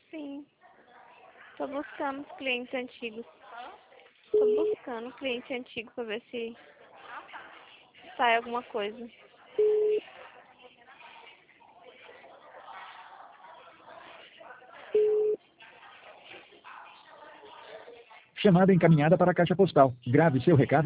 Sim. Tô buscando os clientes antigos. Tô buscando cliente antigo pra ver se sai alguma coisa. Chamada encaminhada para a caixa postal. Grave seu recado.